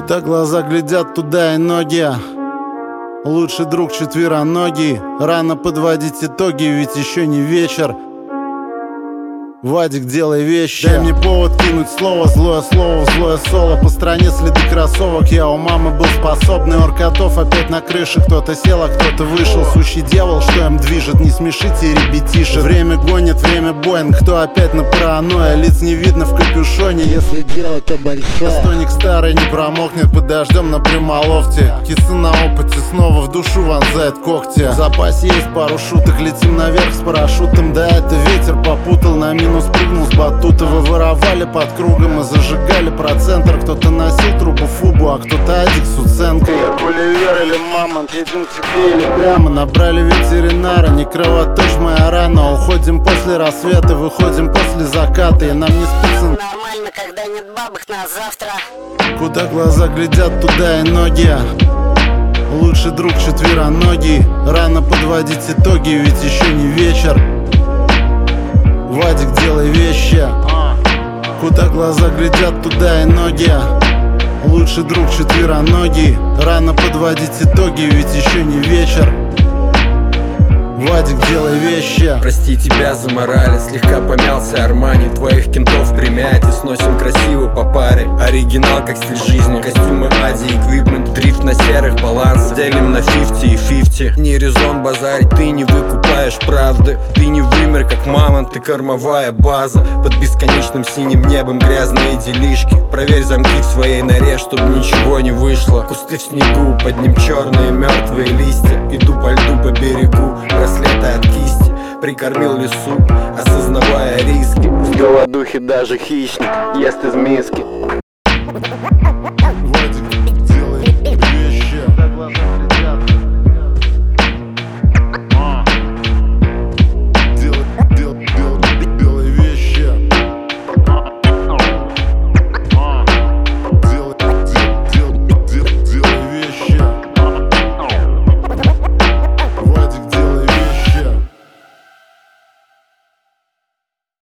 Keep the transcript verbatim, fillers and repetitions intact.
Куда глаза глядят, туда и ноги. Лучший друг четвероногий. Рано подводить итоги, ведь еще не вечер. Вадик, делай вещи. Дай мне повод кинуть слово, злое слово в злое соло. По стране следы кроссовок, я у мамы был способный. Оркотов опять на крыше, кто-то сел, а кто-то вышел. Сущий дьявол, что им движет, не смешите, ребятиши. Время гонит, время Боинг, кто опять на паранойя. Лиц не видно в капюшоне, если дело-то большое. Стоник старый не промокнет, подождем на прямолофте. Кисы на опыте снова в душу вонзает когти. В запасе есть пару шуток, летим наверх с парашютом. Да это ветер попутал, на минус спрыгнул с батута. Вы воровали под кругом и зажигали про центр. Кто-то носил трубу Фубу, а кто-то Адик Суценко. Я Гулливер или Мамонт, едем к тебе или прямо. Набрали ветеринара, не кровоточь моя рана. Уходим после рассвета, выходим после заката. И нам не спится нормально, когда нет бабок на завтра. Куда глаза глядят, туда и ноги. Лучший друг четвероногий. Рано подводить итоги, ведь еще не вечер. Вадик, делай вещи. Куда глаза глядят, туда и ноги. Лучший друг четвероногий. Рано подводить итоги, ведь еще не вечер. Вадик, делай вещи. Прости тебя за мораль, слегка помялся Армани. Твоих кентов примять и сносим красиво по паре. Оригинал как стиль жизни, костюмы Ади, эквипмент, дрифт на серых, баланс делим на пятьдесят и пятьдесят. Не резон базарить, ты не выкупаешь правды. Ты не вымер как мамонт, ты кормовая база. Под бесконечным синим небом грязные делишки. Проверь замки в своей норе, чтоб ничего не вышло. Кусты в снегу, под ним черные мертвые листья. Иду по льду по берегу, браслеты от кисти. Прикормил лесу, осознавая риски. В голодухе даже хищник ест из миски.